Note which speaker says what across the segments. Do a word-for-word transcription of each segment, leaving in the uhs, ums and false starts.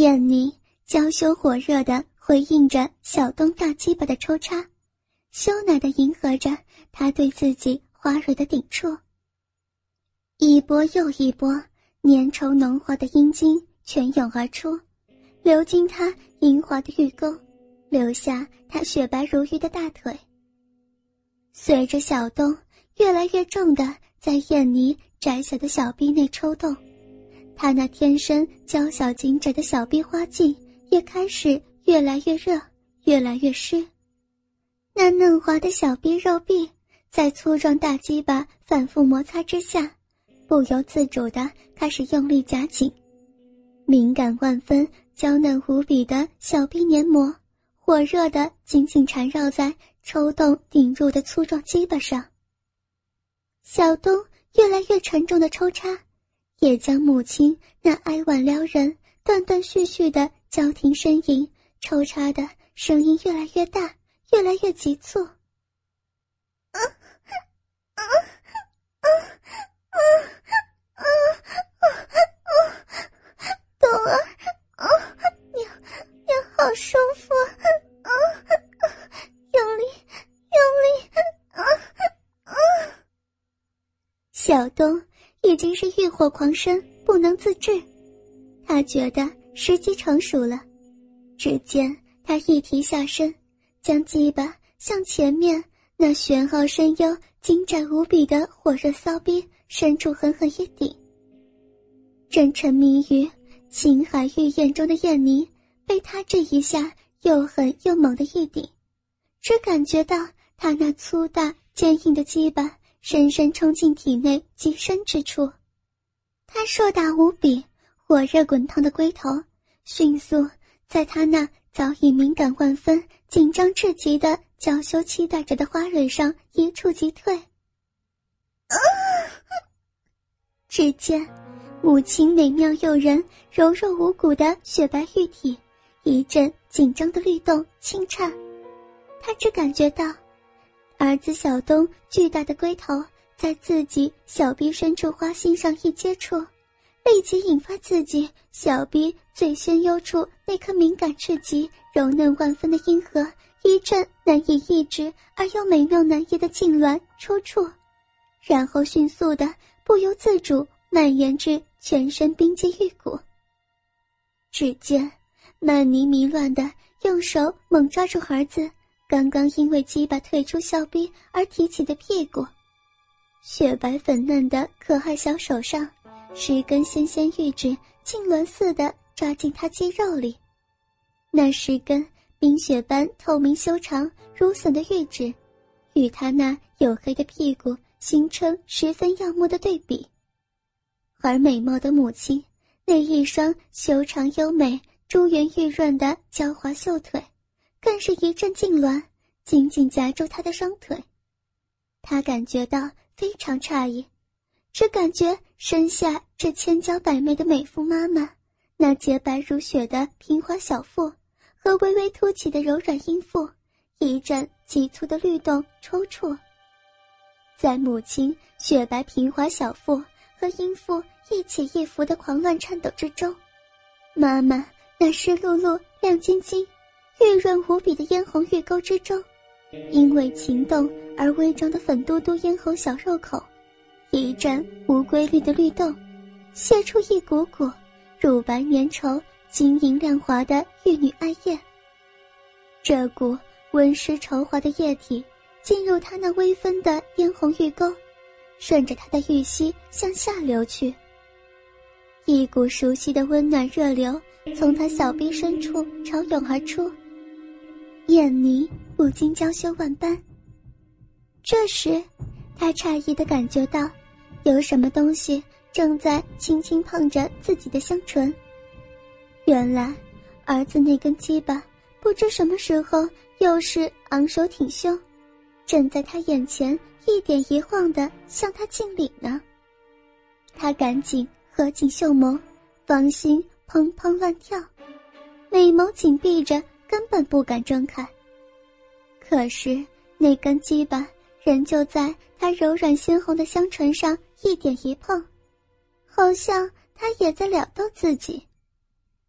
Speaker 1: 燕妮娇羞火热地回应着小东大鸡巴的抽插，羞赧地迎合着他对自己花蕊的顶触。一波又一波粘稠浓滑的阴茎泉涌而出，流进他阴滑的玉沟，留下他雪白如玉的大腿。随着小东越来越重地在燕妮窄小的小臂内抽动，他那天生娇小紧窄的小臂花茎也开始越来越热，越来越湿。那嫩滑的小臂肉壁在粗壮大鸡巴反复摩擦之下，不由自主地开始用力夹紧。敏感万分、娇嫩无比的小臂黏膜火热地紧紧缠绕在抽动顶入的粗壮鸡巴上。小东越来越沉重的抽插也将母亲那哀婉撩人、断断续续的交停呻吟抽插的声音越来越大，越来越急促。啊啊啊啊啊啊啊！东儿，啊，娘娘好舒服啊！啊，用力用力啊啊！小东已经是欲火狂生，不能自制。他觉得时机成熟了，只见他一提下身，将鸡巴向前面那玄奥深幽、精湛无比的火热骚逼深处狠狠一顶。正沉迷于情海欲焰中的燕妮被他这一下又狠又猛的一顶，只感觉到他那粗大坚硬的鸡巴深深冲进体内极深之处。他硕大无比、火热滚烫的龟头迅速在他那早已敏感万分、紧张至极的娇羞期待着的花蕊上一触即退。啊！只见母亲美妙诱人、柔弱无骨的雪白玉体一阵紧张的律动轻颤，他只感觉到儿子小东巨大的龟头在自己小臂深处花心上一接触，立即引发自己小臂最深幽处那颗敏感至极、柔嫩万分的阴核一阵难以抑制而又美妙难言的痉挛抽搐，然后迅速的不由自主蔓延至全身冰肌玉骨。只见曼妮迷乱的用手猛抓住儿子刚刚因为鸡巴退出小臂而提起的屁股，雪白粉嫩的可爱小手上十根纤纤玉指痉挛似的抓进他肌肉里，那十根冰雪般透明修长如笋的玉指与他那黝黑的屁股形成十分耀目的对比。而美貌的母亲那一双修长优美、珠圆玉润的娇滑秀腿更是一阵痉挛，紧紧夹住他的双腿。他感觉到非常诧异，只感觉身下这千娇百媚的美妇妈妈，那洁白如雪的平滑小腹和微微凸起的柔软阴腹一阵急促的律动抽搐。在母亲雪白平滑小腹和阴腹一起一伏的狂乱颤抖之中，妈妈那湿漉漉、亮晶晶、玉润无比的嫣红玉沟之中，因为情动而微张的粉嘟嘟咽喉小肉口一阵无规律的律动，泄出一股股乳白粘稠、晶莹亮滑的玉女爱液。这股温湿稠滑的液体进入她那微分的嫣红玉沟，顺着她的玉溪向下流去。一股熟悉的温暖热流从她小臂深处潮涌而出，燕妮不禁娇羞万般。这时她诧异地感觉到有什么东西正在轻轻碰着自己的香唇。原来儿子那根鸡巴不知什么时候又是昂首挺胸，正在他眼前一点一晃地向他敬礼呢。他赶紧合紧袖眸，芳心砰砰乱跳，美眸紧闭着，根本不敢睁开。可是那根鸡巴仍旧在他柔软鲜红的香唇上一点一碰，好像他也在撩逗自己。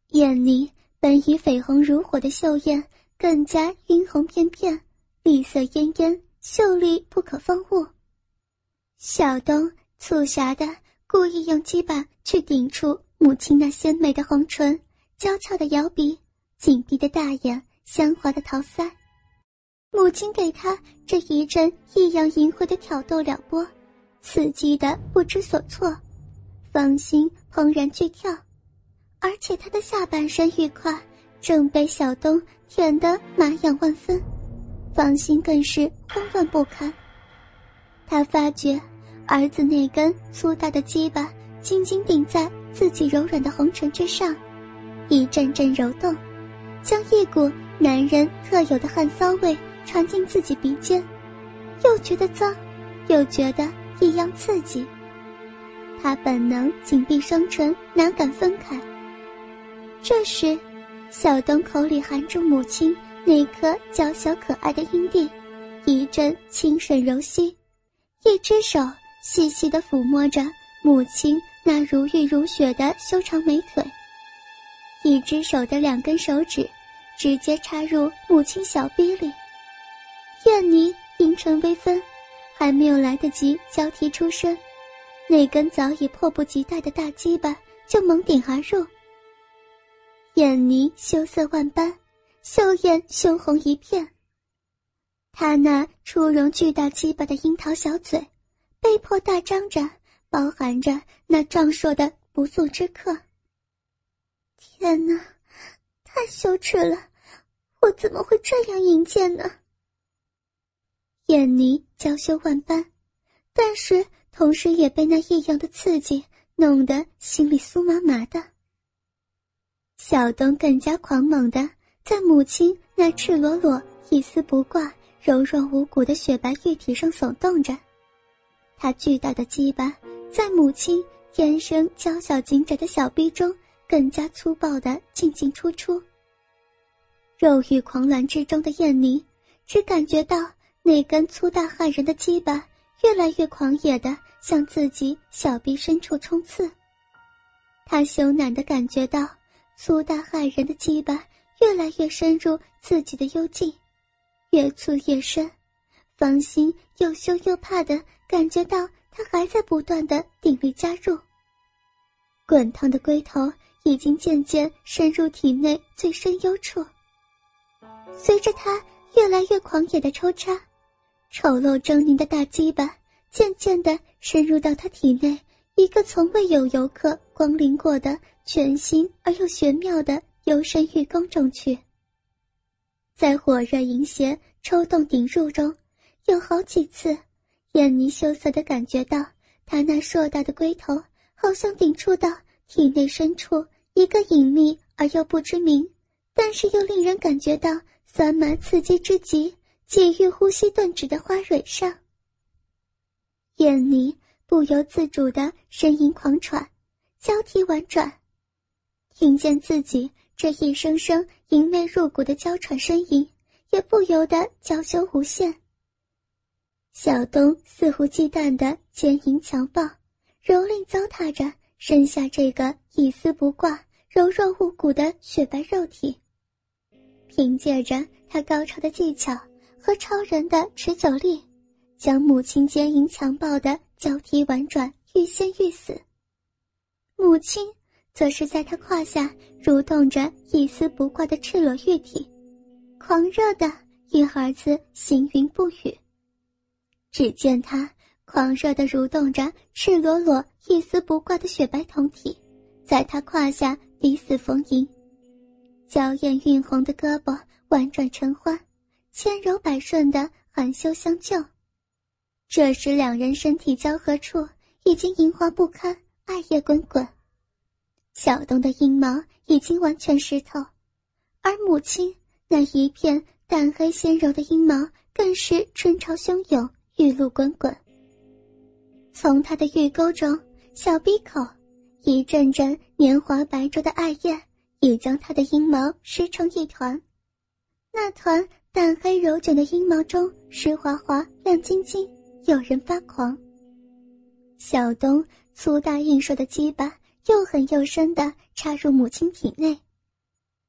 Speaker 1: 眼里本已绯红如火的秀艳更加晕红翩翩，丽色嫣嫣，秀丽不可方物。小东促狭的故意用鸡巴去顶触母亲那鲜美的红唇，娇俏的摇鼻，紧闭的大眼，香滑的桃腮。母亲给他这一阵异样淫秽的挑逗撩拨，刺激的不知所措，芳心怦然剧跳，而且他的下半身玉胯正被小东舔得麻痒万分，芳心更是慌乱不堪。他发觉儿子那根粗大的鸡巴紧紧顶在自己柔软的红唇之上，一阵阵揉动，将一股男人特有的汗骚味传进自己鼻尖，又觉得脏，又觉得异样刺激。他本能紧闭双唇，哪敢分开。这时小东口里含住母亲那颗娇小可爱的阴蒂，一阵轻吮柔吸，一只手细细地抚摸着母亲那如玉如雪的修长美腿，一只手的两根手指直接插入母亲小逼里。燕妮阴唇微分，还没有来得及交替出声，那根早已迫不及待的大鸡巴就猛顶而入。燕妮羞涩万般，秀艳羞红一片，她那出容巨大鸡巴的樱桃小嘴被迫大张着，包含着那壮硕的不速之客。天哪，太羞耻了，我怎么会这样淫贱呢？燕妮娇羞万般，但是同时也被那异样的刺激弄得心里酥麻麻的。小东更加狂猛地在母亲那赤裸裸一丝不挂柔弱无骨的雪白玉体上耸动着，他巨大的鸡巴在母亲天生娇小紧窄的小臂中更加粗暴地进进出出。肉欲狂乱之中的燕妮只感觉到那根粗大骇人的鸡巴越来越狂野地向自己小臂深处冲刺，她羞赧地感觉到粗大骇人的鸡巴越来越深入自己的幽茎，越粗越深，芳心又羞又怕地感觉到他还在不断地鼎力加入。滚烫的龟头已经渐渐深入体内最深幽处，随着他越来越狂野的抽插，丑陋狰狞的大鸡巴渐渐地深入到他体内一个从未有游客光临过的全新而又玄妙的幽深玉宫中去。在火热淫邪抽动顶入中，有好几次燕妮羞涩地感觉到他那硕大的龟头好像顶触到体内深处一个隐秘而又不知名，但是又令人感觉到酸麻刺激之极，解欲呼吸顿止的花蕊上。燕妮不由自主地呻吟狂喘，交替婉转，听见自己这一声声淫媚入骨的娇喘呻吟，也不由得娇羞无限。小东肆无忌惮地奸淫强暴，蹂躏糟蹋着身下这个一丝不挂柔弱无骨的雪白肉体。凭借着他高超的技巧和超人的持久力，将母亲奸淫强暴的交替婉转，欲仙欲死。母亲则是在他胯下蠕动着一丝不挂的赤裸玉体，狂热的与儿子行云不语。只见他狂热地蠕动着赤裸裸一丝不挂的雪白胴体，在他胯下抵死逢迎，娇艳晕红的胳膊婉转承欢，千柔百顺的含羞相救。这时两人身体交合处已经淫滑不堪，爱液滚滚，小东的阴毛已经完全湿透，而母亲那一片淡黑纤柔的阴毛更是春潮汹涌，玉露滚滚。从她的玉沟中小鼻口一阵阵年华白灼的爱液已将她的阴毛湿成一团，那团淡黑柔卷的阴毛中湿滑滑亮晶晶，有人发狂。小东粗大硬硕的鸡巴又狠又深地插入母亲体内，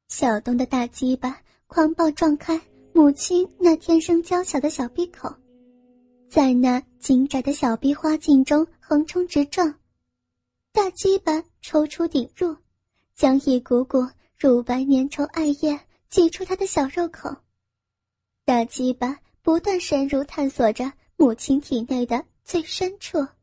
Speaker 1: 小东的大鸡巴狂暴撞开母亲那天生娇小的小闭口，在那紧窄的小闭花茎中横冲直撞，大鸡巴抽出顶入，将一股股乳白粘稠艾液挤出他的小肉口。大鸡巴不断深入探索着母亲体内的最深处。